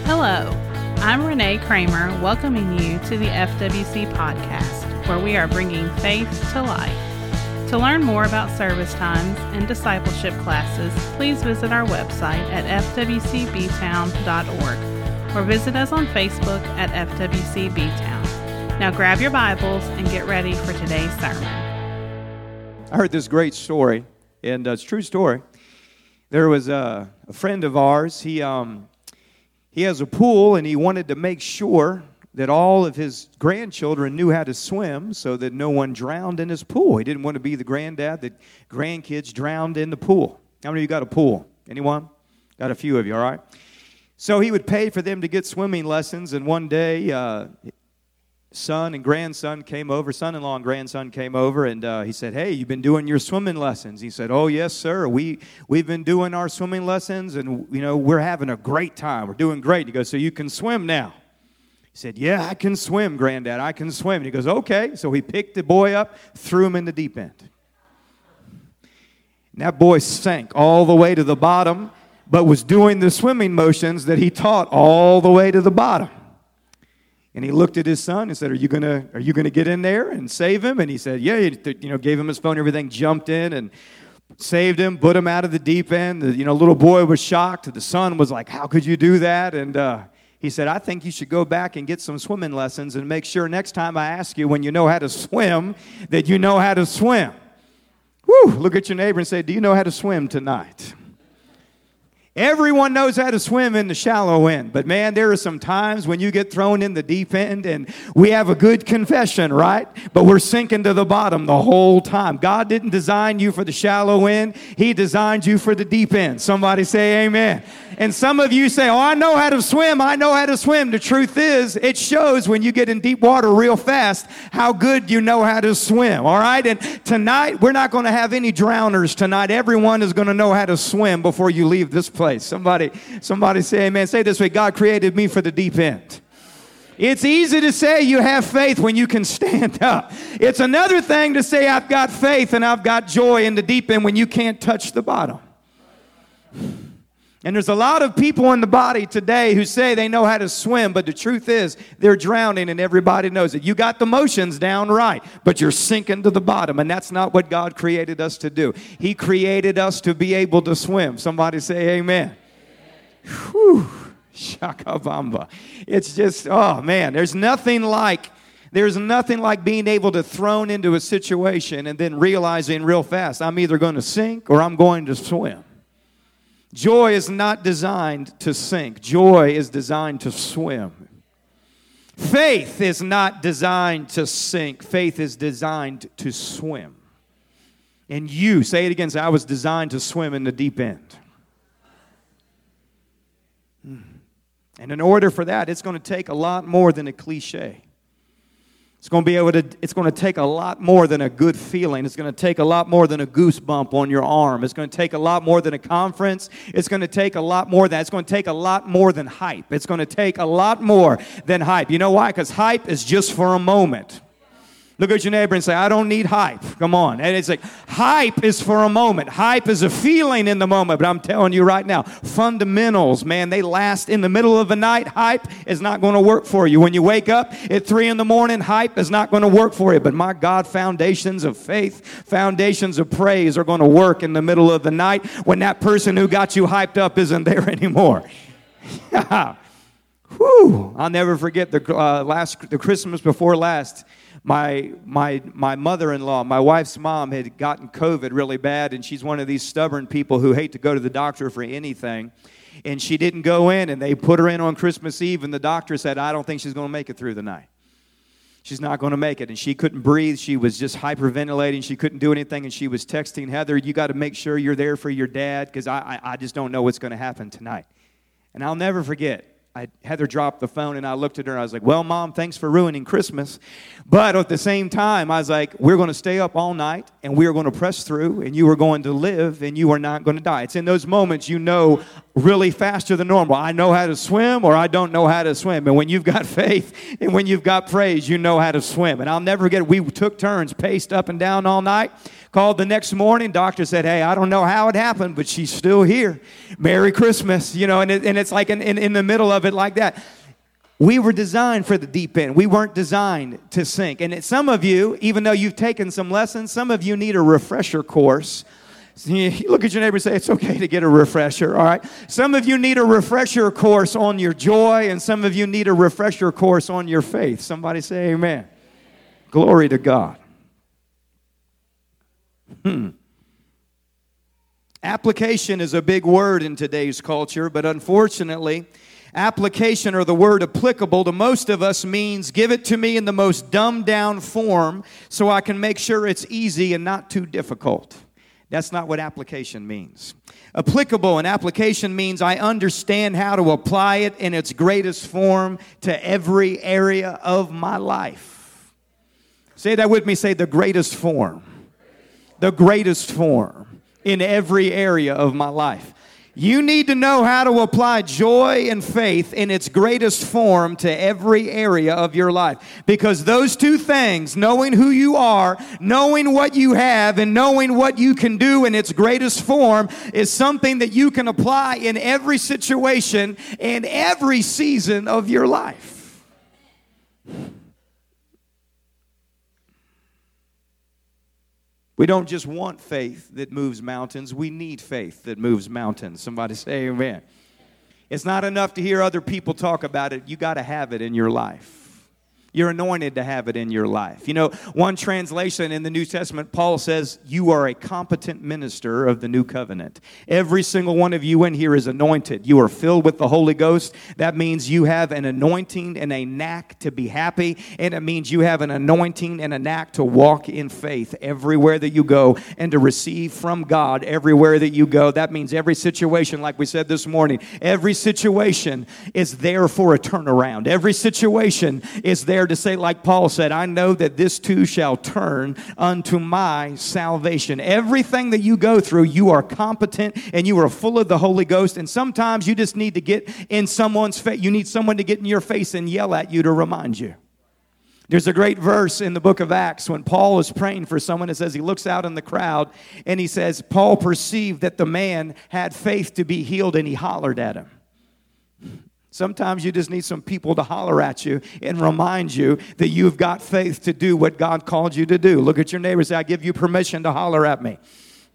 Hello, I'm Renee Kramer, welcoming you to the FWC podcast, where we are bringing faith to life. To learn more about service times and discipleship classes, please visit our website at fwcbtown.org or visit us on Facebook at FWCBtown. Now grab your Bibles and get ready for today's sermon. I heard this great story, and it's a true story. There was a friend of ours. He has a pool, and he wanted to make sure that all of his grandchildren knew how to swim so that no one drowned in his pool. He didn't want to be the granddad that grandkids drowned in the pool. How many of you got a pool? Anyone? Got a few of you, all right? So he would pay for them to get swimming lessons, and one day, son-in-law and grandson came over, and he said, "Hey, you've been doing your swimming lessons?" He said, "Oh, yes, sir. We've been doing our swimming lessons, and, we're having a great time. We're doing great." He goes, "So you can swim now?" He said, "Yeah, I can swim, Granddad. I can swim." And he goes, "Okay." So he picked the boy up, threw him in the deep end. And that boy sank all the way to the bottom, but was doing the swimming motions that he taught all the way to the bottom. And he looked at his son and said, "Are you gonna get in there and save him?" And he said, "Yeah." Gave him his phone and everything, jumped in and saved him, put him out of the deep end. The little boy was shocked. The son was like, "How could you do that?" And he said, "I think you should go back and get some swimming lessons and make sure next time I ask you when you know how to swim, that you know how to swim." Woo! Look at your neighbor and say, "Do you know how to swim tonight?" Everyone knows how to swim in the shallow end, but man, there are some times when you get thrown in the deep end, and we have a good confession, right? But we're sinking to the bottom the whole time. God didn't design you for the shallow end. He designed you for the deep end. Somebody say amen. And some of you say, "Oh, I know how to swim. I know how to swim." The truth is, it shows when you get in deep water real fast how good you know how to swim, all right? And tonight, we're not going to have any drowners tonight. Everyone is going to know how to swim before you leave this place. Somebody say amen. Say this way: God created me for the deep end. It's easy to say you have faith when you can stand up. It's another thing to say I've got faith and I've got joy in the deep end when you can't touch the bottom. And there's a lot of people in the body today who say they know how to swim, but the truth is they're drowning, and everybody knows it. You got the motions down right, but you're sinking to the bottom, and that's not what God created us to do. He created us to be able to swim. Somebody say amen. Whew. Shakabamba. It's just, oh man, there's nothing like being able to thrown into a situation and then realizing real fast, I'm either going to sink or I'm going to swim. Joy is not designed to sink. Joy is designed to swim. Faith is not designed to sink. Faith is designed to swim. And you, say it again, say, "I was designed to swim in the deep end." And in order for that, it's going to take a lot more than a cliche. It's going to take a lot more than a good feeling. It's going to take a lot more than a goosebump on your arm. It's going to take a lot more than a conference. It's going to take a lot more than that. It's going to take a lot more than hype. It's going to take a lot more than hype. You know why? Because hype is just for a moment. Look at your neighbor and say, "I don't need hype." Come on. And it's like, hype is for a moment. Hype is a feeling in the moment. But I'm telling you right now, fundamentals, man, they last in the middle of the night. Hype is not going to work for you. When you wake up at 3 a.m, hype is not going to work for you. But my God, foundations of faith, foundations of praise are going to work in the middle of the night when that person who got you hyped up isn't there anymore. Whew. I'll never forget the Christmas before last. My mother-in-law, my wife's mom, had gotten COVID really bad, and she's one of these stubborn people who hate to go to the doctor for anything. And she didn't go in, and they put her in on Christmas Eve, and the doctor said, "I don't think she's going to make it through the night. She's not going to make it." And she couldn't breathe. She was just hyperventilating. She couldn't do anything, and she was texting, "Heather, you got to make sure you're there for your dad, because I just don't know what's going to happen tonight." And I'll never forget. Heather dropped the phone, and I looked at her, and I was like, "Well, Mom, thanks for ruining Christmas." But at the same time, I was like, we're going to stay up all night, and we are going to press through, and you are going to live, and you are not going to die. It's in those moments you know really faster than normal. I know how to swim, or I don't know how to swim. And when you've got faith and when you've got praise, you know how to swim. And I'll never forget it. We took turns, paced up and down all night. Called the next morning. Doctor said, "Hey, I don't know how it happened, but she's still here. Merry Christmas." And it's like in the middle of of it like that. We were designed for the deep end. We weren't designed to sink. And some of you, even though you've taken some lessons, some of you need a refresher course. So you look at your neighbor and say, it's okay to get a refresher, all right? Some of you need a refresher course on your joy, and some of you need a refresher course on your faith. Somebody say amen. Glory to God. Application is a big word in today's culture, but unfortunately, application, or the word applicable, to most of us means give it to me in the most dumbed down form so I can make sure it's easy and not too difficult. That's not what application means. Applicable and application means I understand how to apply it in its greatest form to every area of my life. Say that with me. Say the greatest form. The greatest form in every area of my life. You need to know how to apply joy and faith in its greatest form to every area of your life. Because those two things, knowing who you are, knowing what you have, and knowing what you can do in its greatest form, is something that you can apply in every situation and every season of your life. We don't just want faith that moves mountains. We need faith that moves mountains. Somebody say amen. It's not enough to hear other people talk about it. You got to have it in your life. You're anointed to have it in your life. You know, one translation in the New Testament, Paul says, you are a competent minister of the new covenant. Every single one of you in here is anointed. You are filled with the Holy Ghost. That means you have an anointing and a knack to be happy. And it means you have an anointing and a knack to walk in faith everywhere that you go and to receive from God everywhere that you go. That means every situation, like we said this morning, every situation is there for a turnaround. Every situation is there to say, like Paul said, I know that this too shall turn unto my salvation. Everything that you go through, you are competent and you are full of the Holy Ghost. And sometimes you just need to get in someone's face. You need someone to get in your face and yell at you to remind you. There's a great verse in the book of Acts when Paul is praying for someone. It says he looks out in the crowd and he says, Paul perceived that the man had faith to be healed and he hollered at him. Sometimes you just need some people to holler at you and remind you that you've got faith to do what God called you to do. Look at your neighbor and say, I give you permission to holler at me.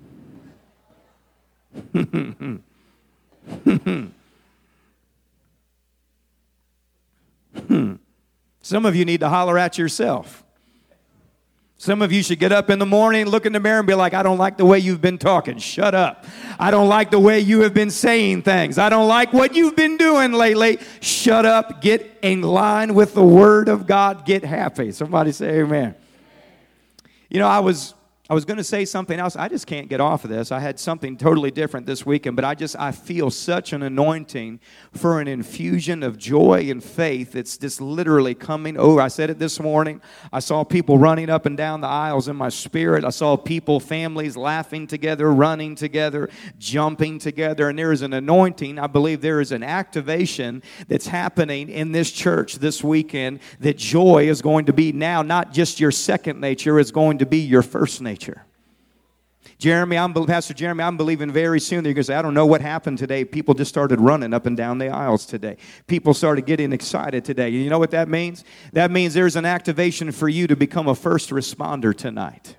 Some of you need to holler at yourself. Some of you should get up in the morning, look in the mirror and be like, I don't like the way you've been talking. Shut up. I don't like the way you have been saying things. I don't like what you've been doing lately. Shut up. Get in line with the Word of God. Get happy. Somebody say amen. You know, I was going to say something else. I just can't get off of this. I had something totally different this weekend, but I feel such an anointing for an infusion of joy and faith. It's just literally coming over. I said it this morning. I saw people running up and down the aisles in my spirit. I saw people, families laughing together, running together, jumping together, and there is an anointing. I believe there is an activation that's happening in this church this weekend that joy is going to be now not just your second nature, it's going to be your first nature. Pastor Jeremy, I'm believing very soon that you're going to say, I don't know what happened today. People just started running up and down the aisles today. People started getting excited today. You know what that means? That means there's an activation for you to become a first responder tonight.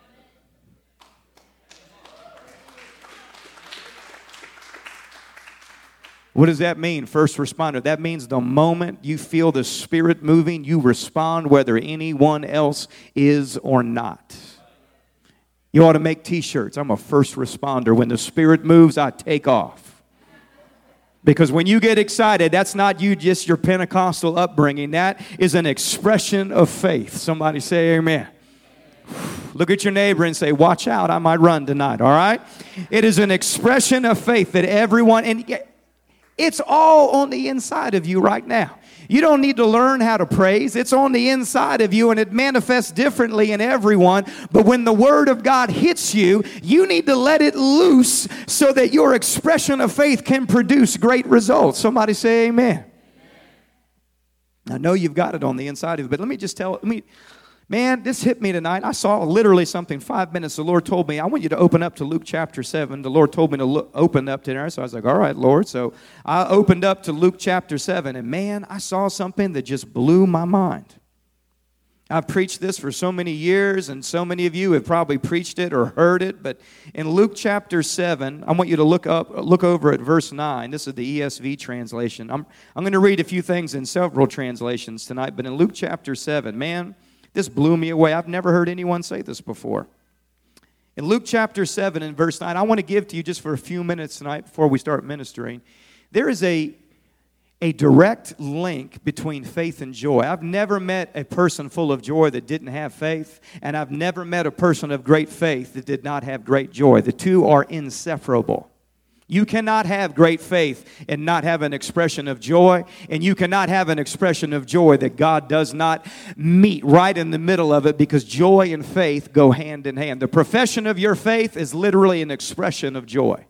What does that mean, first responder? That means the moment you feel the Spirit moving, you respond whether anyone else is or not. You ought to make t-shirts. I'm a first responder. When the Spirit moves, I take off. Because when you get excited, that's not just your Pentecostal upbringing. That is an expression of faith. Somebody say amen. Look at your neighbor and say, watch out, I might run tonight, all right? It is an expression of faith that everyone, and it's all on the inside of you right now. You don't need to learn how to praise. It's on the inside of you, and it manifests differently in everyone. But when the Word of God hits you, you need to let it loose so that your expression of faith can produce great results. Somebody say amen. I know you've got it on the inside of you, but let me Man, this hit me tonight. I saw literally something 5 minutes. The Lord told me, I want you to open up to Luke chapter 7. The Lord told me to open up to there. So I was like, all right, Lord. So I opened up to Luke chapter 7. And man, I saw something that just blew my mind. I've preached this for so many years, and so many of you have probably preached it or heard it. But in Luke chapter 7, I want you to look over at verse 9. This is the ESV translation. I'm going to read a few things in several translations tonight. But in Luke chapter 7, man, this blew me away. I've never heard anyone say this before. In Luke chapter 7 and verse 9, I want to give to you just for a few minutes tonight before we start ministering. There is a direct link between faith and joy. I've never met a person full of joy that didn't have faith, and I've never met a person of great faith that did not have great joy. The two are inseparable. You cannot have great faith and not have an expression of joy, and you cannot have an expression of joy that God does not meet right in the middle of it, because joy and faith go hand in hand. The profession of your faith is literally an expression of joy.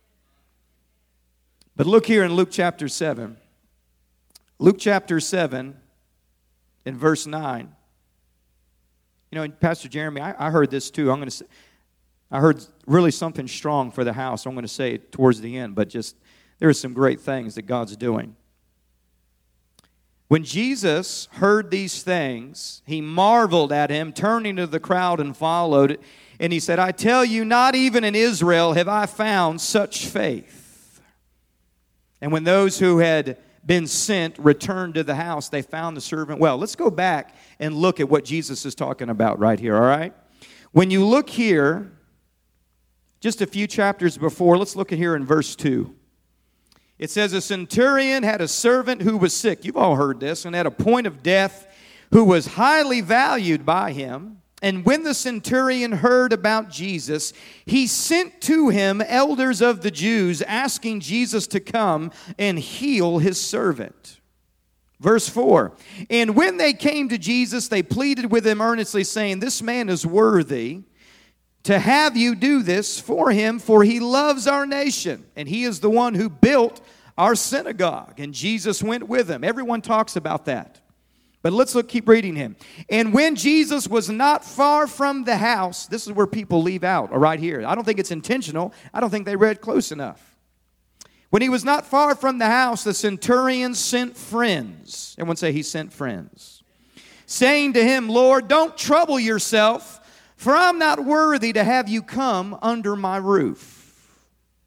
But look here in Luke chapter 7. Luke chapter 7 in verse 9. You know, Pastor Jeremy, I heard this too. I heard really something strong for the house. I'm going to say it towards the end, but just there are some great things that God's doing. When Jesus heard these things, he marveled at him, turning to the crowd and followed. And he said, I tell you, not even in Israel have I found such faith. And when those who had been sent returned to the house, they found the servant well. Let's go back and look at what Jesus is talking about right here, all right? When you look here, just a few chapters before, let's look at here in verse 2. It says, a centurion had a servant who was sick. You've all heard this. And at a point of death, who was highly valued by him. And when the centurion heard about Jesus, he sent to him elders of the Jews, asking Jesus to come and heal his servant. Verse 4, and when they came to Jesus, they pleaded with him earnestly, saying, this man is worthy to have you do this for him, for he loves our nation, and he is the one who built our synagogue. And Jesus went with him. Everyone talks about that. But let's keep reading him. And when Jesus was not far from the house, this is where people leave out, right here. I don't think it's intentional. I don't think they read close enough. When he was not far from the house, the centurion sent friends. Everyone say he sent friends. Saying to him, Lord, don't trouble yourself, for I'm not worthy to have you come under my roof.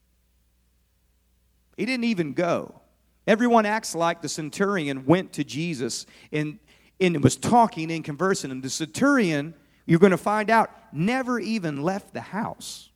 He didn't even go. Everyone acts like the centurion went to Jesus and was talking and conversing. And the centurion, you're going to find out, never even left the house.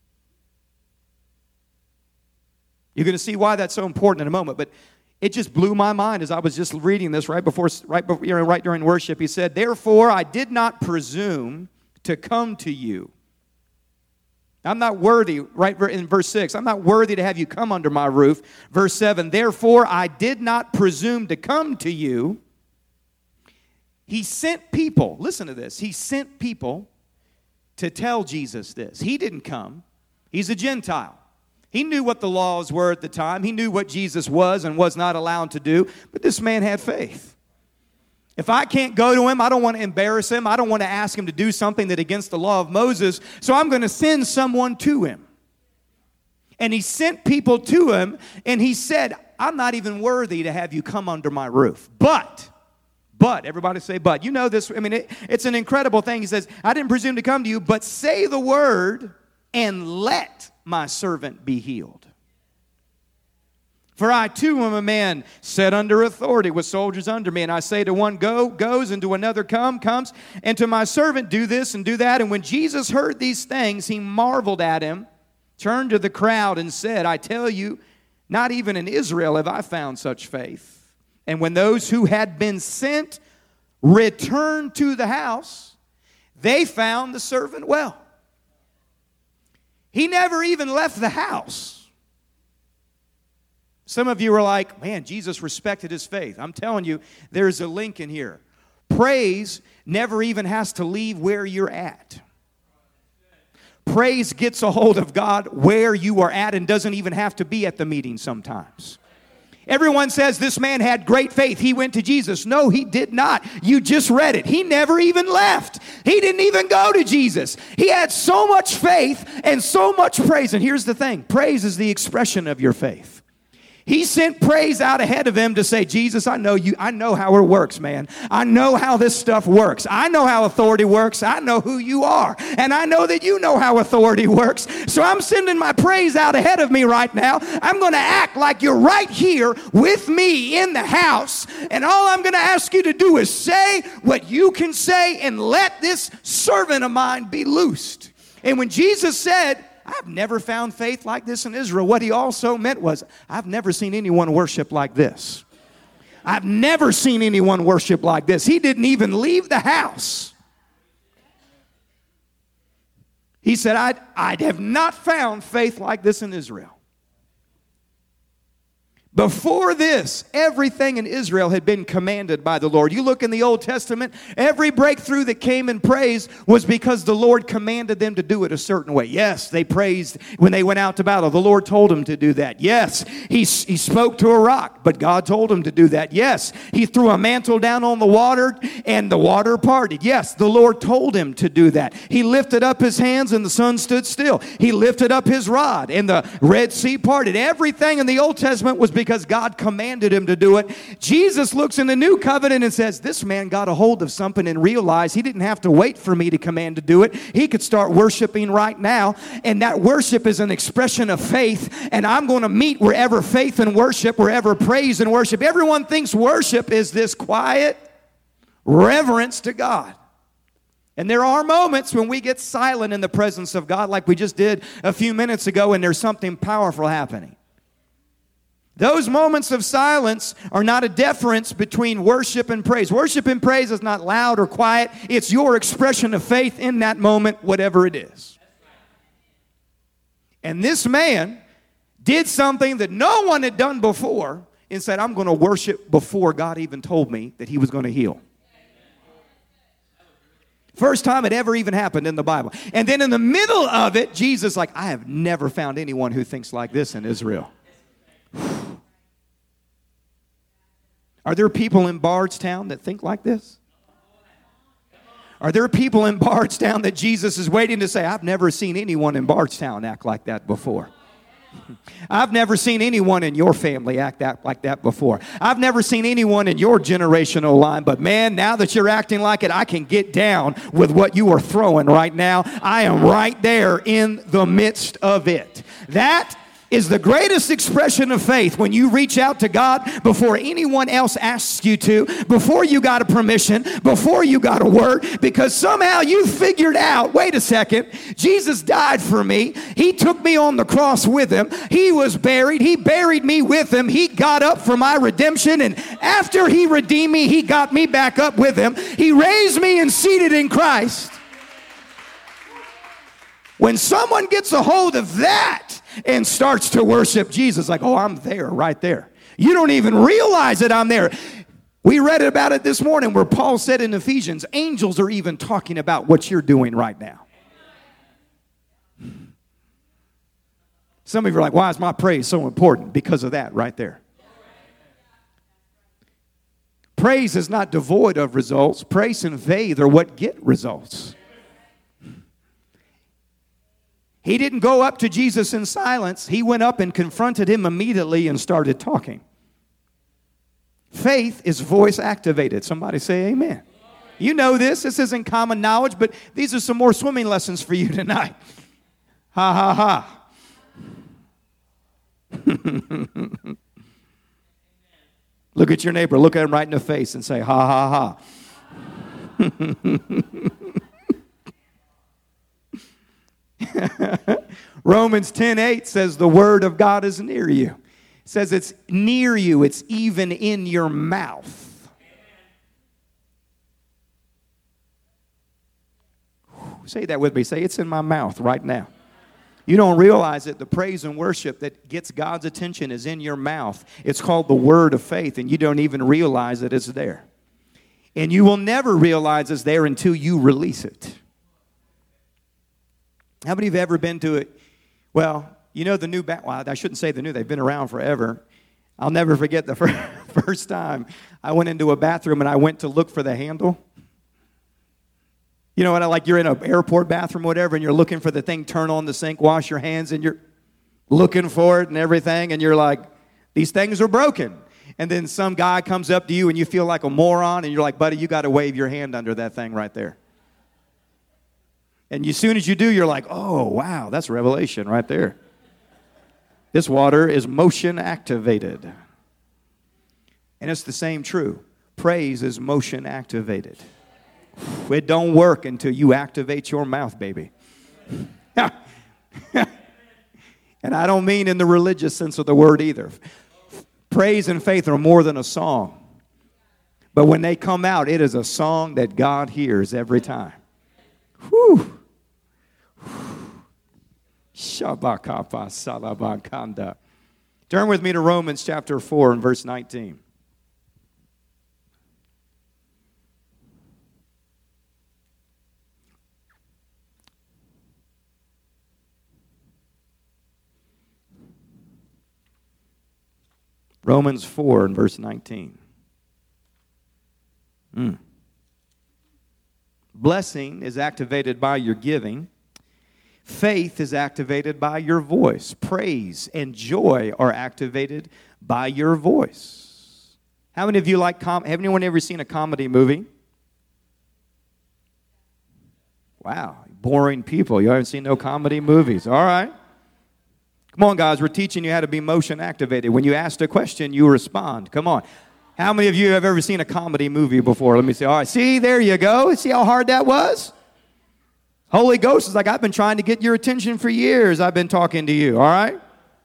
You're going to see why that's so important in a moment. But it just blew my mind as I was just reading this right during worship. He said, therefore I did not presume to come to you. I'm not worthy, right in verse 6, I'm not worthy to have you come under my roof. Verse 7, therefore I did not presume to come to you. He sent people, listen to this, he sent people to tell Jesus this. He didn't come. He's a Gentile. He knew what the laws were at the time. He knew what Jesus was and was not allowed to do. But this man had faith. If I can't go to him, I don't want to embarrass him. I don't want to ask him to do something that against the law of Moses. So I'm going to send someone to him. And he sent people to him, and he said, I'm not even worthy to have you come under my roof. But, everybody say but. You know this, I mean, it's an incredible thing. He says, I didn't presume to come to you, but say the word and let my servant be healed. For I too am a man set under authority with soldiers under me. And I say to one, go, goes, and to another, come, comes. And to my servant, do this and do that. And when Jesus heard these things, he marveled at him, turned to the crowd and said, I tell you, not even in Israel have I found such faith. And when those who had been sent returned to the house, they found the servant well. He never even left the house. Some of you are like, man, Jesus respected his faith. I'm telling you, there's a link in here. Praise never even has to leave where you're at. Praise gets a hold of God where you are at and doesn't even have to be at the meeting sometimes. Everyone says this man had great faith. He went to Jesus. No, he did not. You just read it. He never even left. He didn't even go to Jesus. He had so much faith and so much praise. And here's the thing. Praise is the expression of your faith. He sent praise out ahead of him to say, Jesus, I know you. I know how it works, man. I know how this stuff works. I know how authority works. I know who you are. And I know that you know how authority works. So I'm sending my praise out ahead of me right now. I'm going to act like you're right here with me in the house. And all I'm going to ask you to do is say what you can say and let this servant of mine be loosed. And when Jesus said, I've never found faith like this in Israel, what he also meant was, I've never seen anyone worship like this. I've never seen anyone worship like this. He didn't even leave the house. He said, I have not found faith like this in Israel. Before this, everything in Israel had been commanded by the Lord. You look in the Old Testament, every breakthrough that came in praise was because the Lord commanded them to do it a certain way. Yes, they praised when they went out to battle. The Lord told them to do that. Yes, he spoke to a rock, but God told him to do that. Yes, he threw a mantle down on the water and the water parted. Yes, the Lord told him to do that. He lifted up his hands and the sun stood still. He lifted up his rod and the Red Sea parted. Everything in the Old Testament was because God commanded him to do it. Jesus looks in the new covenant and says, this man got a hold of something and realized he didn't have to wait for me to command to do it. He could start worshiping right now. And that worship is an expression of faith. And I'm going to meet wherever faith and worship, wherever praise and worship. Everyone thinks worship is this quiet reverence to God. And there are moments when we get silent in the presence of God, like we just did a few minutes ago, and there's something powerful happening. Those moments of silence are not a difference between worship and praise. Worship and praise is not loud or quiet. It's your expression of faith in that moment, whatever it is. And this man did something that no one had done before and said, I'm going to worship before God even told me that he was going to heal. First time it ever even happened in the Bible. And then in the middle of it, Jesus like, I have never found anyone who thinks like this in Israel. Are there people in Bardstown that think like this? Are there people in Bardstown that Jesus is waiting to say, I've never seen anyone in Bardstown act like that before? I've never seen anyone in your family act like that before. I've never seen anyone in your generational line, but man, now that you're acting like it, I can get down with what you are throwing right now. I am right there in the midst of it. That is the greatest expression of faith when you reach out to God before anyone else asks you to, before you got a permission, before you got a word, because somehow you figured out, wait a second, Jesus died for me. He took me on the cross with him. He was buried. He buried me with him. He got up for my redemption, and after he redeemed me, he got me back up with him. He raised me and seated in Christ. When someone gets a hold of that and starts to worship Jesus, like, oh, I'm there, right there. You don't even realize that I'm there. We read about it this morning where Paul said in Ephesians, angels are even talking about what you're doing right now. Some of you are like, why is my praise so important? Because of that right there. Praise is not devoid of results. Praise and faith are what get results. He didn't go up to Jesus in silence. He went up and confronted him immediately and started talking. Faith is voice activated. Somebody say amen. You know this. This isn't common knowledge, but these are some more swimming lessons for you tonight. Ha, ha, ha. Look at your neighbor. Look at him right in the face and say, ha, ha, ha. Romans 10:8 says the word of God is near you. It says it's near you. It's even in your mouth. Say that with me. Say, it's in my mouth right now. You don't realize that the praise and worship that gets God's attention is in your mouth. It's called the word of faith, and you don't even realize that it's there. And you will never realize it's there until you release it. How many have ever been to it? Well, you know the new, well, I shouldn't say the new, they've been around forever. I'll never forget the first time I went into a bathroom and I went to look for the handle. You know what, like you're in an airport bathroom or whatever, and you're looking for the thing, turn on the sink, wash your hands, and you're looking for it and everything, and you're like, these things are broken. And then some guy comes up to you and you feel like a moron, and you're like, buddy, you got to wave your hand under that thing right there. And as soon as you do, you're like, oh, wow, that's revelation right there. This water is motion activated. And it's the same true. Praise is motion activated. It don't work until you activate your mouth, baby. And I don't mean in the religious sense of the word either. Praise and faith are more than a song. But when they come out, it is a song that God hears every time. Whew. Shabakapa salabakanda. Turn with me to Romans chapter 4 and verse 19. Romans 4 and verse 19. Blessing is activated by your giving. Faith is activated by your voice. Praise and joy are activated by your voice. How many of you like have anyone ever seen a comedy movie? Wow, boring people. You haven't seen no comedy movies. All right. Come on, guys, we're teaching you how to be motion activated. When you ask a question, you respond. Come on. How many of you have ever seen a comedy movie before? Let me see. All right, see, there you go. See how hard that was? Holy Ghost is like, I've been trying to get your attention for years. I've been talking to you, all right?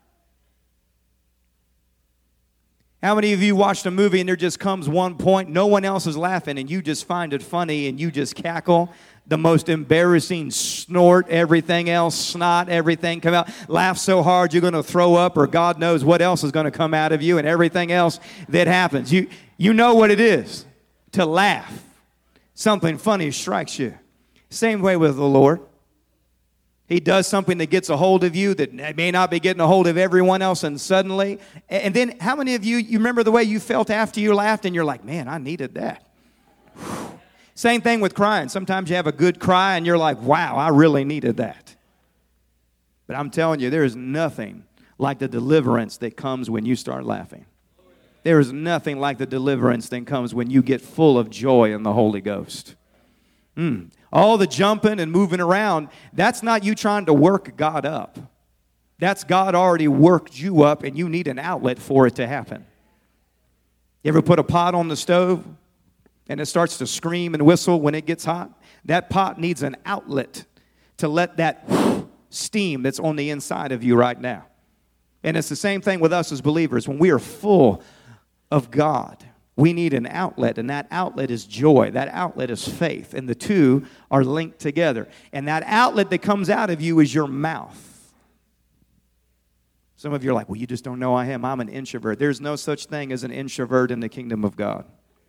How many of you watched a movie and there just comes one point, no one else is laughing, and you just find it funny and you just cackle? The most embarrassing snort, everything else, snot, everything come out. Laugh so hard you're going to throw up, or God knows what else is going to come out of you, and everything else that happens. You know what it is to laugh. Something funny strikes you. Same way with the Lord. He does something that gets a hold of you that may not be getting a hold of everyone else, and suddenly. And then how many of you remember the way you felt after you laughed, and you're like, man, I needed that. Whew. Same thing with crying. Sometimes you have a good cry and you're like, wow, I really needed that. But I'm telling you, there is nothing like the deliverance that comes when you start laughing. There is nothing like the deliverance that comes when you get full of joy in the Holy Ghost. All the jumping and moving around, that's not you trying to work God up. That's God already worked you up, and you need an outlet for it to happen. You ever put a pot on the stove? And it starts to scream and whistle when it gets hot? That pot needs an outlet to let that steam that's on the inside of you right now. And it's the same thing with us as believers. When we are full of God, we need an outlet, and that outlet is joy. That outlet is faith, and the two are linked together. And that outlet that comes out of you is your mouth. Some of you are like, well, you just don't know I am. I'm an introvert. There's no such thing as an introvert in the kingdom of God.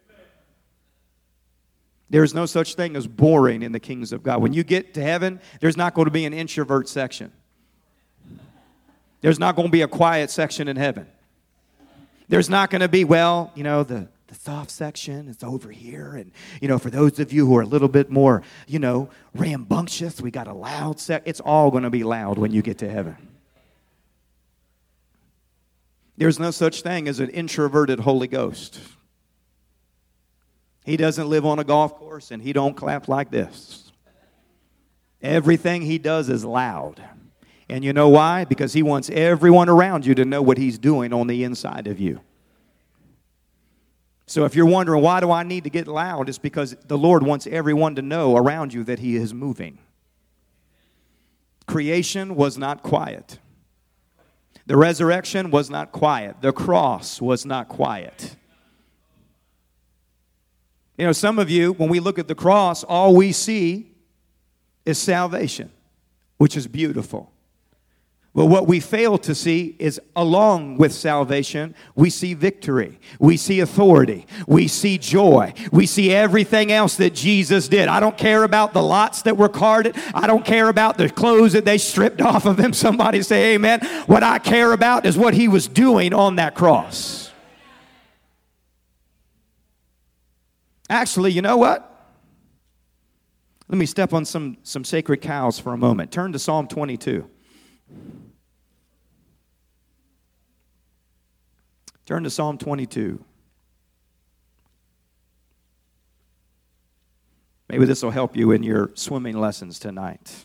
There's no such thing as boring in the kings of God. When you get to heaven, there's not going to be an introvert section. There's not going to be a quiet section in heaven. There's not going to be, well, you know, the soft section is over here. And, you know, for those of you who are a little bit more, you know, rambunctious, we got a loud section. It's all going to be loud when you get to heaven. There's no such thing as an introverted Holy Ghost. He doesn't live on a golf course, and he don't clap like this. Everything he does is loud. And you know why? Because he wants everyone around you to know what he's doing on the inside of you. So if you're wondering, why do I need to get loud? It's because the Lord wants everyone to know around you that he is moving. Creation was not quiet. The resurrection was not quiet. The cross was not quiet. You know, some of you, when we look at the cross, all we see is salvation, which is beautiful. Well, what we fail to see is along with salvation, we see victory, we see authority, we see joy, we see everything else that Jesus did. I don't care about the lots that were carted. I don't care about the clothes that they stripped off of him. Somebody say amen. What I care about is what he was doing on that cross. Actually, you know what? Let me step on some sacred cows for a moment. Turn to Psalm 22. Turn to Psalm 22. Maybe this will help you in your swimming lessons tonight.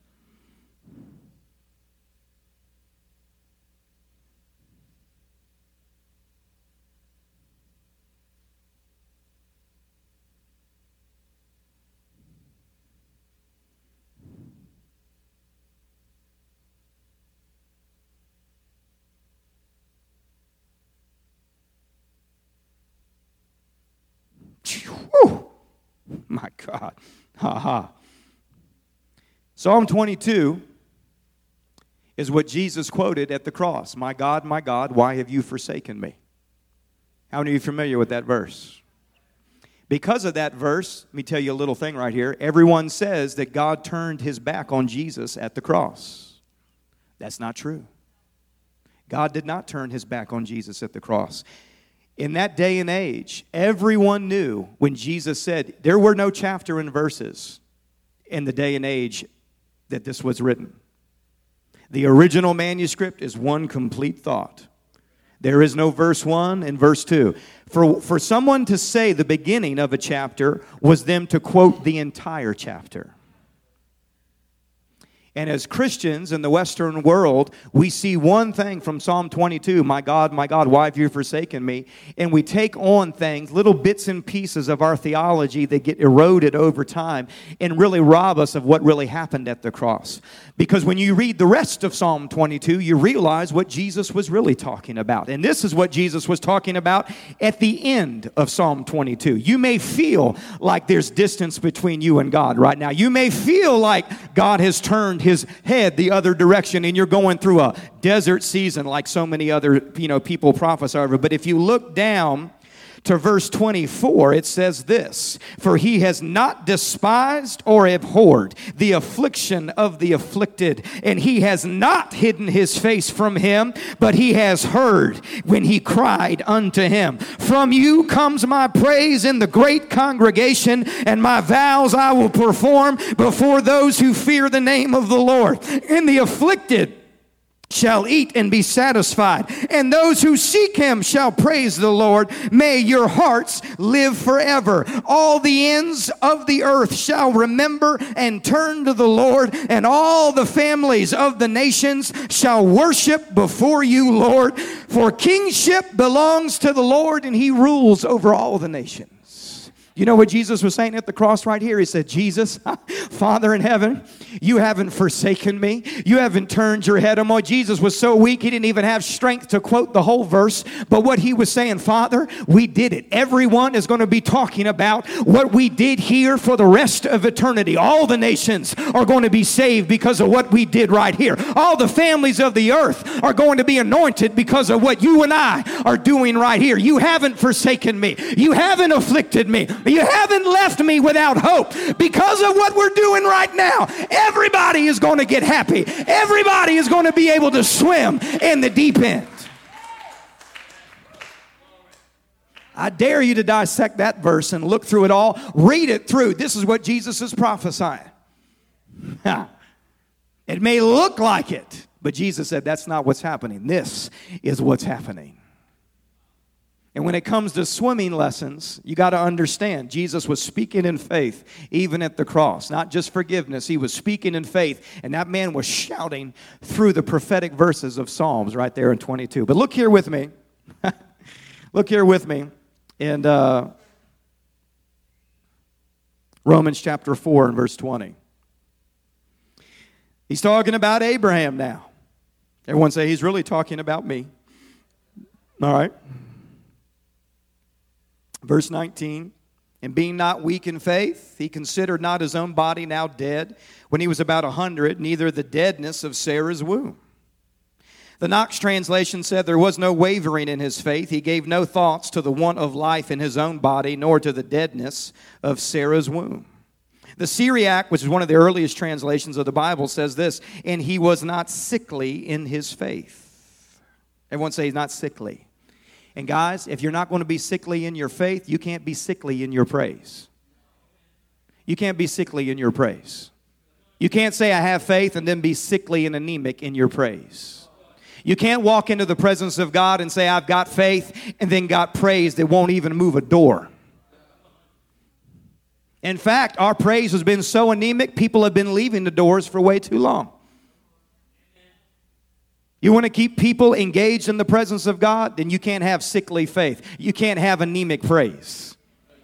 Whew. My God. Ha ha. Psalm 22 is what Jesus quoted at the cross. My God, why have you forsaken me? How many of you are familiar with that verse? Because of that verse, let me tell you a little thing right here. Everyone says that God turned his back on Jesus at the cross. That's not true. God did not turn his back on Jesus at the cross. In that day and age, everyone knew when Jesus said, there were no chapter and verses in the day and age that this was written. The original manuscript is one complete thought. There is no verse 1 and verse 2. For someone to say the beginning of a chapter was them to quote the entire chapter. And as Christians in the Western world, we see one thing from Psalm 22, my God, why have you forsaken me? And we take on things, little bits and pieces of our theology that get eroded over time and really rob us of what really happened at the cross. Because when you read the rest of Psalm 22, you realize what Jesus was really talking about. And this is what Jesus was talking about at the end of Psalm 22. You may feel like there's distance between you and God right now. You may feel like God has turned his head the other direction and you're going through a desert season like so many other people prophesy over. But if you look down to verse 24, it says this: for he has not despised or abhorred the affliction of the afflicted, and he has not hidden his face from him, but he has heard when he cried unto him. From you comes my praise in the great congregation, and my vows I will perform before those who fear the name of the Lord. And the afflicted shall eat and be satisfied, and those who seek him shall praise the Lord. May your hearts live forever. All the ends of the earth shall remember and turn to the Lord, and all the families of the nations shall worship before you, Lord. For kingship belongs to the Lord, and he rules over all the nations. You know what Jesus was saying at the cross right here? He said, Jesus, Father in heaven, you haven't forsaken me. You haven't turned your head on me. Jesus was so weak, he didn't even have strength to quote the whole verse. But what he was saying, Father, we did it. Everyone is going to be talking about what we did here for the rest of eternity. All the nations are going to be saved because of what we did right here. All the families of the earth are going to be anointed because of what you and I are doing right here. You haven't forsaken me. You haven't afflicted me. You haven't left me without hope. Because of what we're doing right now, everybody is going to get happy. Everybody is going to be able to swim in the deep end. I dare you to dissect that verse and look through it all. Read it through. This is what Jesus is prophesying. It may look like it, but Jesus said that's not what's happening. This is what's happening. And when it comes to swimming lessons, you got to understand, Jesus was speaking in faith even at the cross. Not just forgiveness, he was speaking in faith. And that man was shouting through the prophetic verses of Psalms right there in 22. But look here with me. Look here with me in Romans chapter 4 and verse 20. He's talking about Abraham now. Everyone say, he's really talking about me. All right. Verse 19, and being not weak in faith, he considered not his own body now dead when he was about 100, neither the deadness of Sarah's womb. The Knox translation said there was no wavering in his faith. He gave no thoughts to the want of life in his own body, nor to the deadness of Sarah's womb. The Syriac, which is one of the earliest translations of the Bible, says this, and he was not sickly in his faith. Everyone say he's not sickly. And guys, if you're not going to be sickly in your faith, you can't be sickly in your praise. You can't be sickly in your praise. You can't say I have faith and then be sickly and anemic in your praise. You can't walk into the presence of God and say, I've got faith, and then got praise that won't even move a door. In fact, our praise has been so anemic, people have been leaving the doors for way too long. You want to keep people engaged in the presence of God? Then you can't have sickly faith. You can't have anemic praise.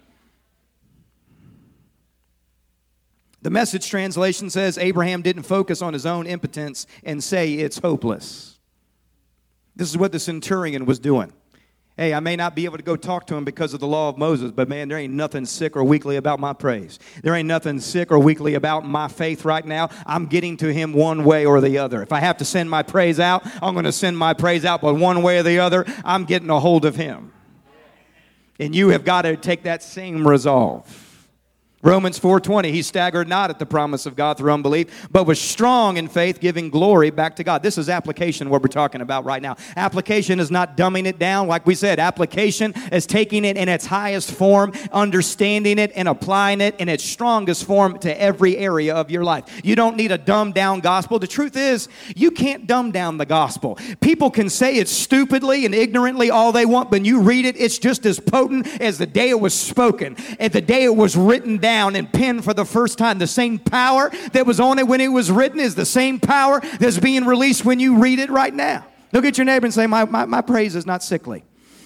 The Message translation says Abraham didn't focus on his own impotence and say it's hopeless. This is what the centurion was doing. Hey, I may not be able to go talk to him because of the law of Moses, but man, there ain't nothing sick or weakly about my praise. There ain't nothing sick or weakly about my faith right now. I'm getting to him one way or the other. If I have to send my praise out, I'm going to send my praise out, but one way or the other, I'm getting a hold of him. And you have got to take that same resolve. Romans 4:20, he staggered not at the promise of God through unbelief, but was strong in faith, giving glory back to God. This is application, what we're talking about right now. Application is not dumbing it down. Like we said, application is taking it in its highest form, understanding it, and applying it in its strongest form to every area of your life. You don't need a dumbed down gospel. The truth is, you can't dumb down the gospel. People can say it stupidly and ignorantly all they want, but when you read it, it's just as potent as the day it was spoken, and the day it was written down and penned for the first time. The same power that was on it when it was written is the same power that's being released when you read it right now. Look at your neighbor and say, my praise is not sickly.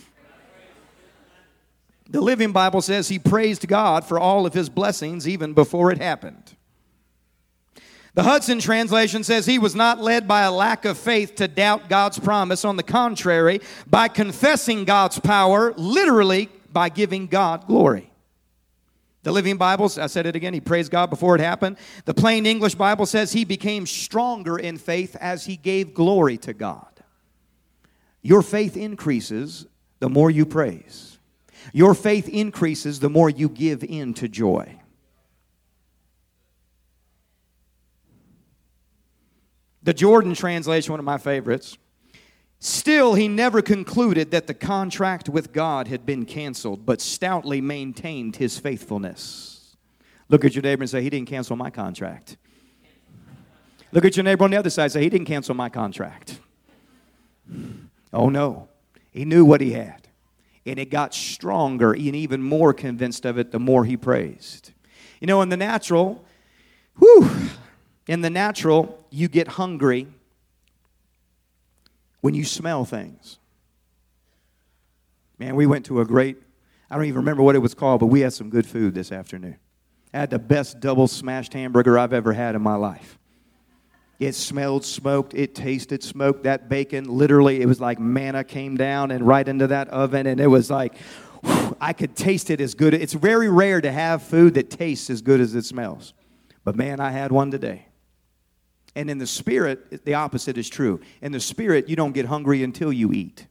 The Living Bible says he praised God for all of his blessings even before it happened. The Hudson translation says he was not led by a lack of faith to doubt God's promise. On the contrary, by confessing God's power, literally by giving God glory. The Living Bible, I said it again, he praised God before it happened. The Plain English Bible says he became stronger in faith as he gave glory to God. Your faith increases the more you praise. Your faith increases the more you give in to joy. The Jordan translation, one of my favorites. Still, he never concluded that the contract with God had been canceled, but stoutly maintained his faithfulness. Look at your neighbor and say, he didn't cancel my contract. Look at your neighbor on the other side and say, he didn't cancel my contract. Oh no, he knew what he had. And it got stronger and even more convinced of it the more he praised. You know, in the natural, you get hungry when you smell things. Man, we went to a great, I don't even remember what it was called, but we had some good food this afternoon. I had the best double smashed hamburger I've ever had in my life. It smelled smoked. It tasted smoked. That bacon, literally, it was like manna came down and right into that oven, and it was like, I could taste it as good. It's very rare to have food that tastes as good as it smells. But man, I had one today. And in the spirit, the opposite is true. In the spirit, you don't get hungry until you eat.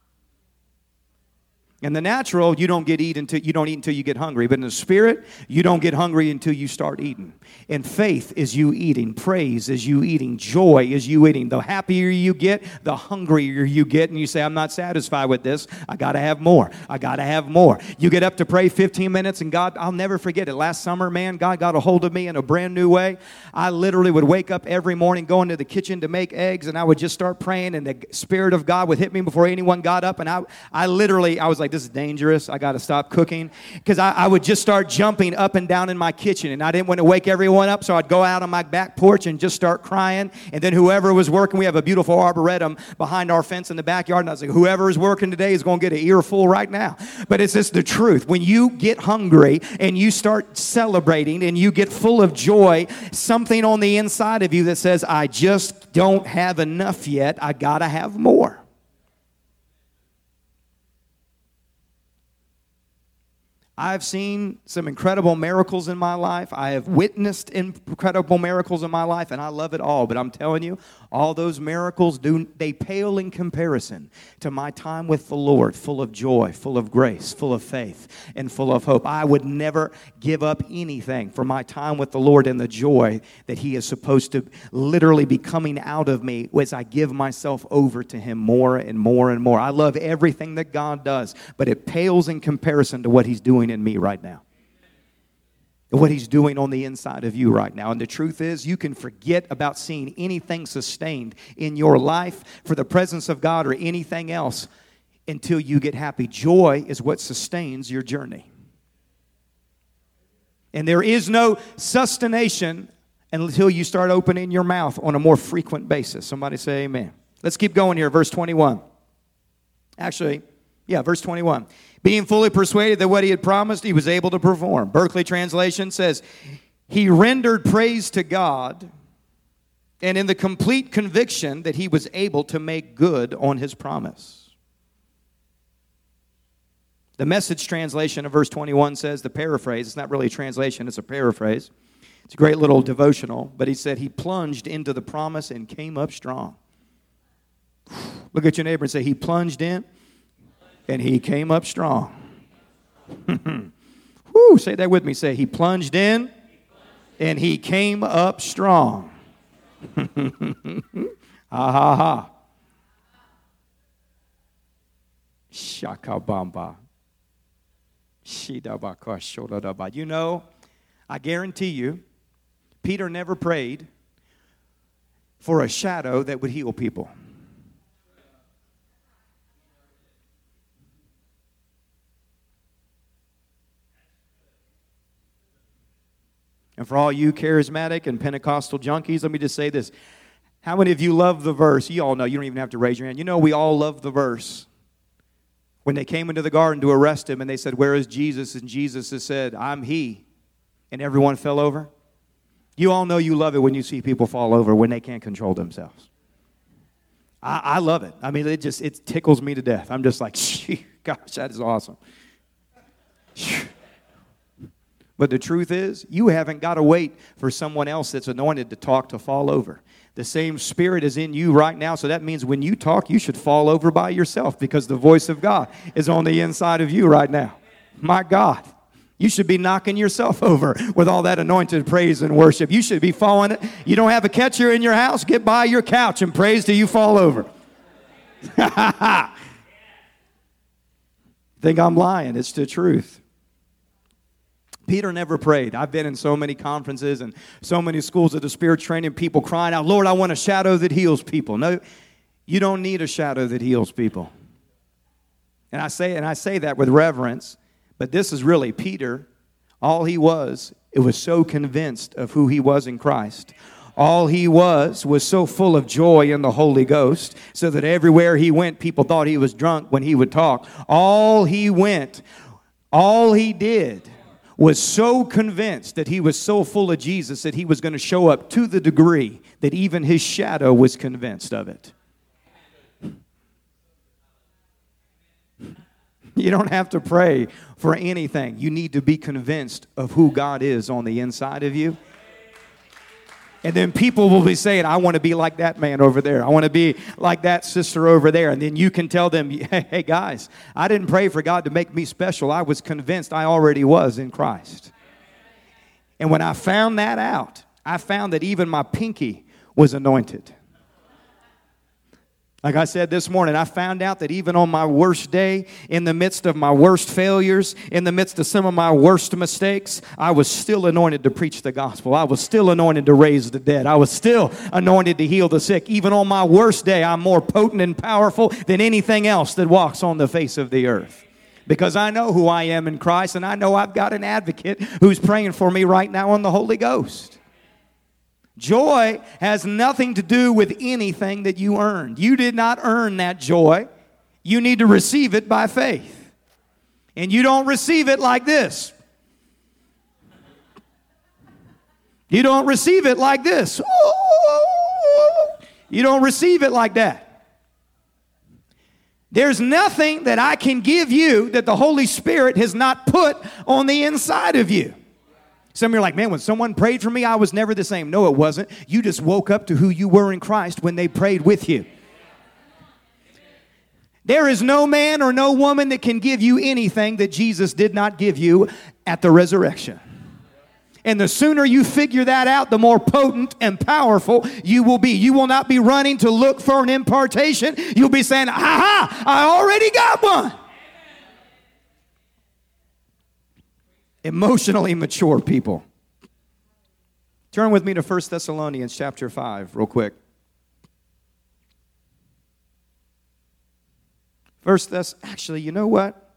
In the natural, you don't eat until you get hungry. But in the spirit, you don't get hungry until you start eating. And faith is you eating. Praise is you eating. Joy is you eating. The happier you get, the hungrier you get. And you say, I'm not satisfied with this. I got to have more. I got to have more. You get up to pray 15 minutes and God, I'll never forget it. Last summer, man, God got a hold of me in a brand new way. I literally would wake up every morning, go into the kitchen to make eggs, and I would just start praying, and the Spirit of God would hit me before anyone got up. And I was like, this is dangerous. I got to stop cooking. Because I would just start jumping up and down in my kitchen, and I didn't want to wake everyone up, so I'd go out on my back porch and just start crying. And then whoever was working, we have a beautiful arboretum behind our fence in the backyard, and I was like, whoever is working today is going to get an earful right now. But it's just the truth. When you get hungry and you start celebrating and you get full of joy, something on the inside of you that says, I just don't have enough yet. I got to have more. I've seen some incredible miracles in my life. I have witnessed incredible miracles in my life, and I love it all. But I'm telling you, all those miracles, they pale in comparison to my time with the Lord, full of joy, full of grace, full of faith, and full of hope. I would never give up anything for my time with the Lord and the joy that He is supposed to literally be coming out of me as I give myself over to Him more and more and more. I love everything that God does, but it pales in comparison to what He's doing in me right now. What He's doing on the inside of you right now. And the truth is, you can forget about seeing anything sustained in your life for the presence of God or anything else until you get happy. Joy is what sustains your journey. And there is no sustentation until you start opening your mouth on a more frequent basis. Somebody say amen. Let's keep going here, verse 21. Verse 21. Being fully persuaded that what He had promised, He was able to perform. Berkeley translation says, He rendered praise to God, and in the complete conviction that He was able to make good on His promise. The Message translation of verse 21 says, the paraphrase, it's not really a translation, it's a paraphrase. It's a great little devotional, but he said, He plunged into the promise and came up strong. Look at your neighbor and say, He plunged in and he came up strong. Woo, say that with me. Say, He plunged in and he came up strong. Ha ha ha. Shakabamba. Shidabaka shodadaba. You know, I guarantee you, Peter never prayed for a shadow that would heal people. And for all you charismatic and Pentecostal junkies, let me just say this. How many of you love the verse? You all know. You don't even have to raise your hand. You know we all love the verse. When they came into the garden to arrest Him and they said, Where is Jesus? And Jesus has said, I'm He. And everyone fell over. You all know you love it when you see people fall over when they can't control themselves. I love it. I mean, it tickles me to death. I'm just like, gosh, that is awesome. But the truth is, you haven't got to wait for someone else that's anointed to talk to fall over. The same Spirit is in you right now, so that means when you talk, you should fall over by yourself because the voice of God is on the inside of you right now. My God, you should be knocking yourself over with all that anointed praise and worship. You should be falling. You don't have a catcher in your house? Get by your couch and praise till you fall over. Think I'm lying. It's the truth. Peter never prayed. I've been in so many conferences and so many schools of the Spirit training, people crying out, Lord, I want a shadow that heals people. No, you don't need a shadow that heals people. And I say that with reverence, but this is really Peter. All he was so convinced of who he was in Christ. All he was so full of joy in the Holy Ghost, so that everywhere he went, people thought he was drunk when he would talk. All he did was so convinced that he was so full of Jesus that he was going to show up to the degree that even his shadow was convinced of it. You don't have to pray for anything. You need to be convinced of who God is on the inside of you. And then people will be saying, I want to be like that man over there. I want to be like that sister over there. And then you can tell them, hey guys, I didn't pray for God to make me special. I was convinced I already was in Christ. And when I found that out, I found that even my pinky was anointed. Like I said this morning, I found out that even on my worst day, in the midst of my worst failures, in the midst of some of my worst mistakes, I was still anointed to preach the gospel. I was still anointed to raise the dead. I was still anointed to heal the sick. Even on my worst day, I'm more potent and powerful than anything else that walks on the face of the earth. Because I know who I am in Christ, and I know I've got an advocate who's praying for me right now on the Holy Ghost. Joy has nothing to do with anything that you earned. You did not earn that joy. You need to receive it by faith. And you don't receive it like this. You don't receive it like this. You don't receive it like that. There's nothing that I can give you that the Holy Spirit has not put on the inside of you. Some of you are like, man, when someone prayed for me, I was never the same. No, it wasn't. You just woke up to who you were in Christ when they prayed with you. There is no man or no woman that can give you anything that Jesus did not give you at the resurrection. And the sooner you figure that out, the more potent and powerful you will be. You will not be running to look for an impartation. You'll be saying, aha, I already got one. Emotionally mature people. Turn with me to 1 Thessalonians chapter 5 real quick. Actually, you know what?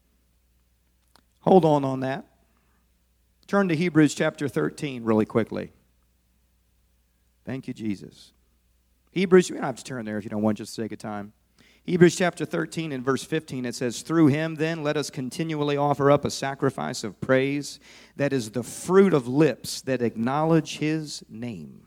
Hold on that. Turn to Hebrews chapter 13 really quickly. Thank you, Jesus. Hebrews, you don't have to turn there if you don't want, just for the sake of time. Hebrews chapter 13 and verse 15, it says, through him then let us continually offer up a sacrifice of praise that is the fruit of lips that acknowledge his name.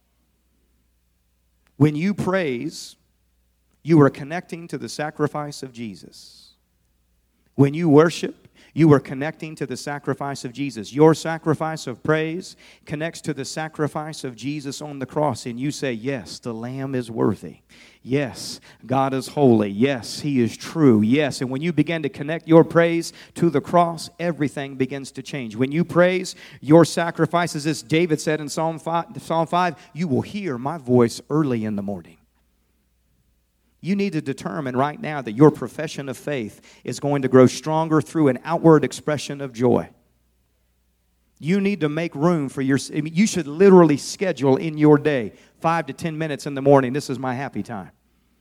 When you praise, you are connecting to the sacrifice of Jesus. When you worship, you are connecting to the sacrifice of Jesus. Your sacrifice of praise connects to the sacrifice of Jesus on the cross. And you say, yes, the Lamb is worthy. Yes, God is holy. Yes, He is true. Yes, and when you begin to connect your praise to the cross, everything begins to change. When you praise, your sacrifices, as David said in Psalm 5, you will hear my voice early in the morning. You need to determine right now that your profession of faith is going to grow stronger through an outward expression of joy. You need to make room for you should literally schedule in your day 5 to 10 minutes in the morning. This is my happy time.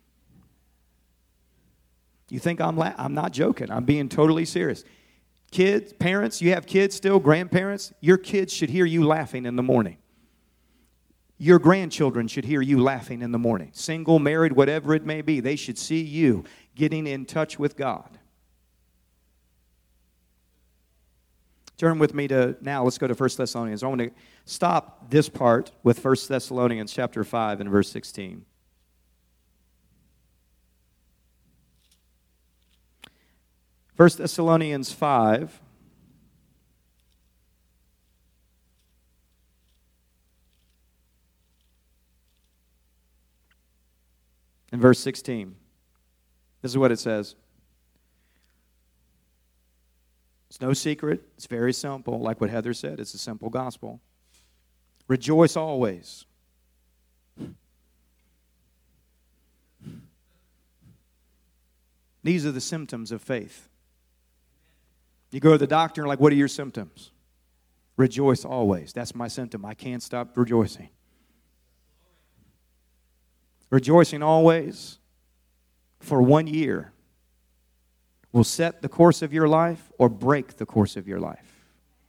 You think I'm not joking. I'm being totally serious. Kids, parents, you have kids still, grandparents, your kids should hear you laughing in the morning. Your grandchildren should hear you laughing in the morning. Single, married, whatever it may be, they should see you getting in touch with God. Turn with me now let's go to 1 Thessalonians. I want to stop this part with 1 Thessalonians chapter 5 and verse 16. First Thessalonians 5. In verse 16, this is what it says. It's no secret. It's very simple. Like what Heather said, it's a simple gospel. Rejoice always. These are the symptoms of faith. You go to the doctor and like, what are your symptoms? Rejoice always. That's my symptom. I can't stop rejoicing. Rejoicing always for 1 year will set the course of your life or break the course of your life.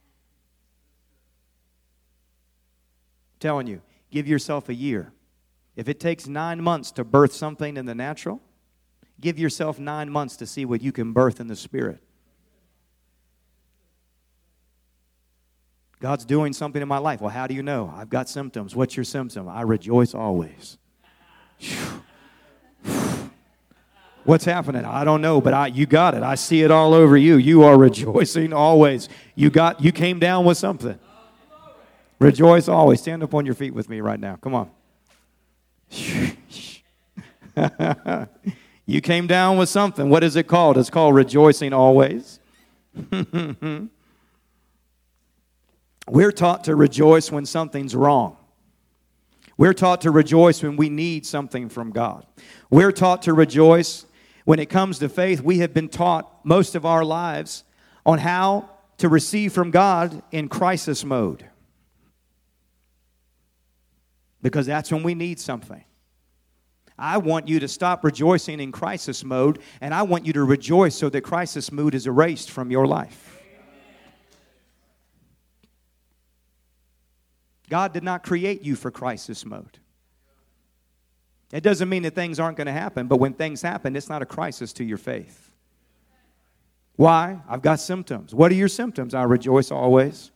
I'm telling you, give yourself a year. If it takes 9 months to birth something in the natural, give yourself 9 months to see what you can birth in the spirit. God's doing something in my life. Well, how do you know? I've got symptoms. What's your symptom? I rejoice always. What's happening? I don't know, but you got it. I see it all over you. You are rejoicing always. You came down with something. Rejoice always. Stand up on your feet with me right now. Come on. You came down with something. What is it called? It's called rejoicing always. We're taught to rejoice when something's wrong. We're taught to rejoice when we need something from God. We're taught to rejoice when it comes to faith. We have been taught most of our lives on how to receive from God in crisis mode. Because that's when we need something. I want you to stop rejoicing in crisis mode, and I want you to rejoice so that crisis mood is erased from your life. God did not create you for crisis mode. It doesn't mean that things aren't going to happen, but when things happen, it's not a crisis to your faith. Why? I've got symptoms. What are your symptoms? I rejoice always.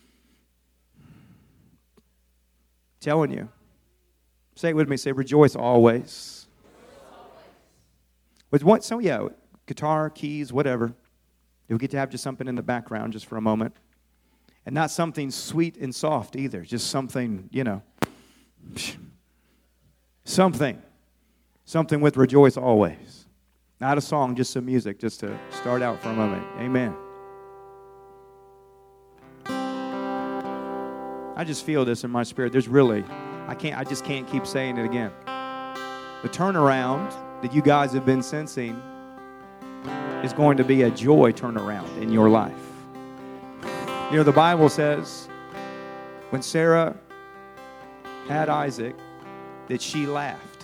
Telling you. Say it with me. Say rejoice always. With what? So yeah, guitar, keys, whatever. You'll get to have just something in the background just for a moment. And not something sweet and soft either. Just something, something with Rejoice Always. Not a song, just some music, just to start out for a moment. Amen. I just feel this in my spirit. I just can't keep saying it again. The turnaround that you guys have been sensing is going to be a joy turnaround in your life. The Bible says when Sarah had Isaac that she laughed.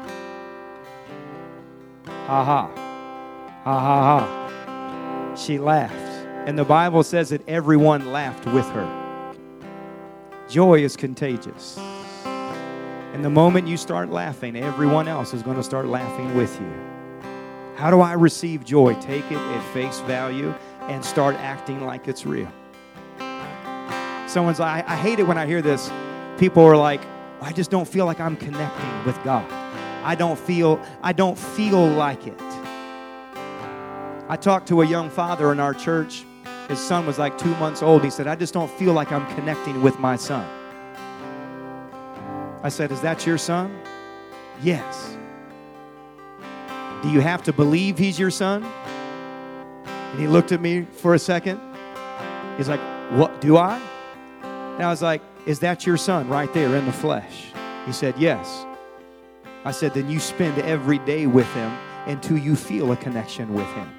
Ha ha. Ha ha ha. She laughed. And the Bible says that everyone laughed with her. Joy is contagious. And the moment you start laughing, everyone else is going to start laughing with you. How do I receive joy? Take it at face value and start acting like it's real. I hate it when I hear this. People are like, I just don't feel like I'm connecting with God. I don't feel like it. I talked to a young father in our church. His son was like 2 months old. He said, I just don't feel like I'm connecting with my son. I said, is that your son? Yes. Do you have to believe he's your son? And he looked at me for a second. He's like, what, do I? And I was like, is that your son right there in the flesh? He said, yes. I said, then you spend every day with him until you feel a connection with him.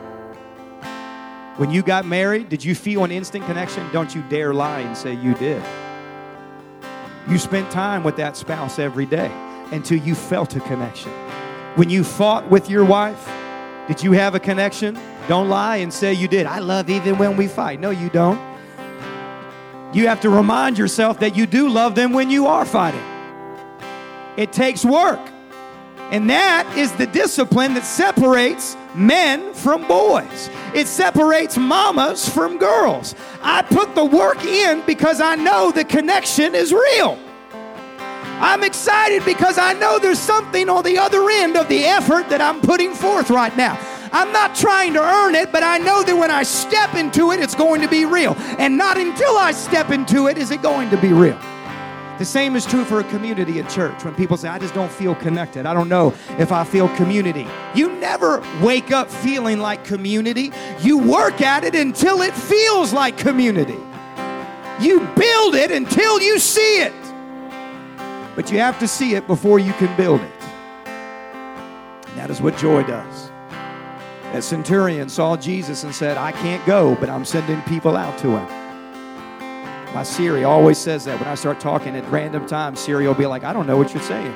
When you got married, did you feel an instant connection? Don't you dare lie and say you did. You spent time with that spouse every day until you felt a connection. When you fought with your wife, did you have a connection? Don't lie and say you did. I love even when we fight. No, you don't. You have to remind yourself that you do love them when you are fighting. It takes work. And that is the discipline that separates men from boys. It separates mamas from girls. I put the work in because I know the connection is real. I'm excited because I know there's something on the other end of the effort that I'm putting forth right now. I'm not trying to earn it, but I know that when I step into it, it's going to be real. And not until I step into it is it going to be real. The same is true for a community at church. When people say, I just don't feel connected. I don't know if I feel community. You never wake up feeling like community. You work at it until it feels like community. You build it until you see it. But you have to see it before you can build it. And that is what joy does. That centurion saw Jesus and said, I can't go, but I'm sending people out to him. My Siri always says that. When I start talking at random times, Siri will be like, I don't know what you're saying.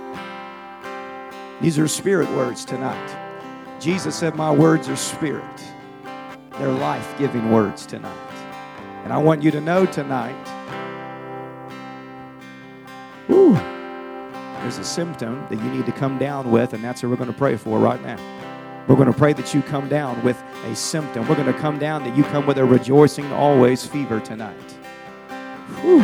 These are spirit words tonight. Jesus said, my words are spirit. They're life-giving words tonight. And I want you to know tonight, there's a symptom that you need to come down with, and that's what we're going to pray for right now. We're going to pray that you come down with a symptom. We're going to come down that you come with a rejoicing always fever tonight. Whew.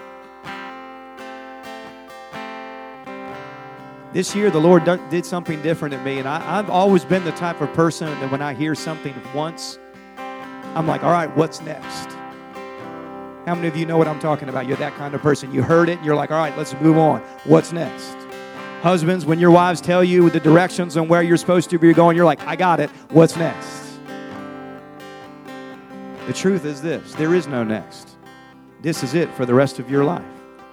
This year, the Lord did something different in me, and I've always been the type of person that when I hear something once, I'm like, all right, what's next? How many of you know what I'm talking about? You're that kind of person. You heard it, and you're like, all right, let's move on. What's next? Husbands, when your wives tell you the directions on where you're supposed to be going, you're like, I got it. What's next? The truth is this. There is no next. This is it for the rest of your life.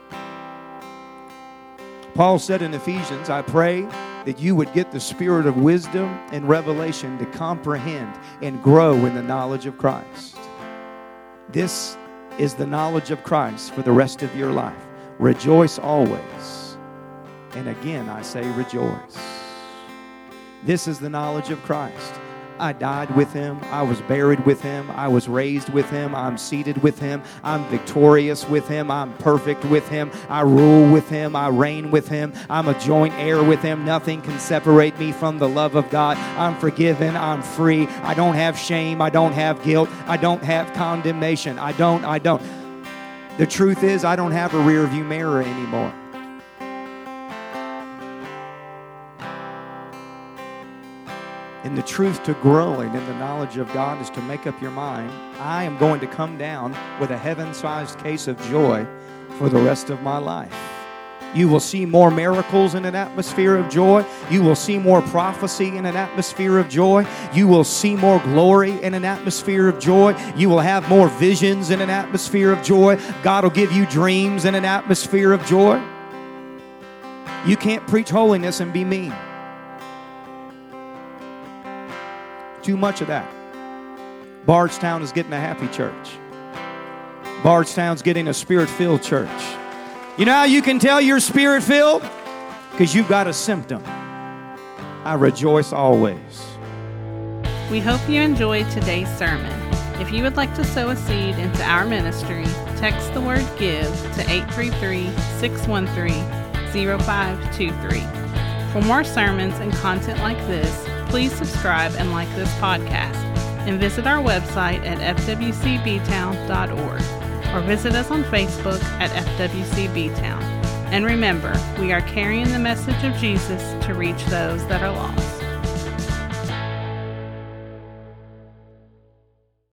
Paul said in Ephesians, I pray that you would get the spirit of wisdom and revelation to comprehend and grow in the knowledge of Christ. This is the knowledge of Christ for the rest of your life. Rejoice always. And again, I say rejoice. This is the knowledge of Christ. I died with him. I was buried with him. I was raised with him. I'm seated with him. I'm victorious with him. I'm perfect with him. I rule with him. I reign with him. I'm a joint heir with him. Nothing can separate me from the love of God. I'm forgiven. I'm free. I don't have shame. I don't have guilt. I don't have condemnation. I don't. The truth is, I don't have a rear view mirror anymore. the truth to growing in the knowledge of God is to make up your mind, I am going to come down with a heaven-sized case of joy for the rest of my life. You will see more miracles in an atmosphere of joy. You will see more prophecy in an atmosphere of joy. You will see more glory in an atmosphere of joy. You will have more visions in an atmosphere of joy. God will give you dreams in an atmosphere of joy. You can't preach holiness and be mean. Too much of that. Bardstown is getting a happy church. Bardstown's getting a spirit-filled church. You know how you can tell you're spirit-filled? Because you've got a symptom. I rejoice always. We hope you enjoyed today's sermon. If you would like to sow a seed into our ministry, text the word GIVE to 833-613-0523. For more sermons and content like this, please subscribe and like this podcast, and visit our website at fwcbtown.org. or visit us on Facebook at FWC Btown. And remember, we are carrying the message of Jesus to reach those that are lost.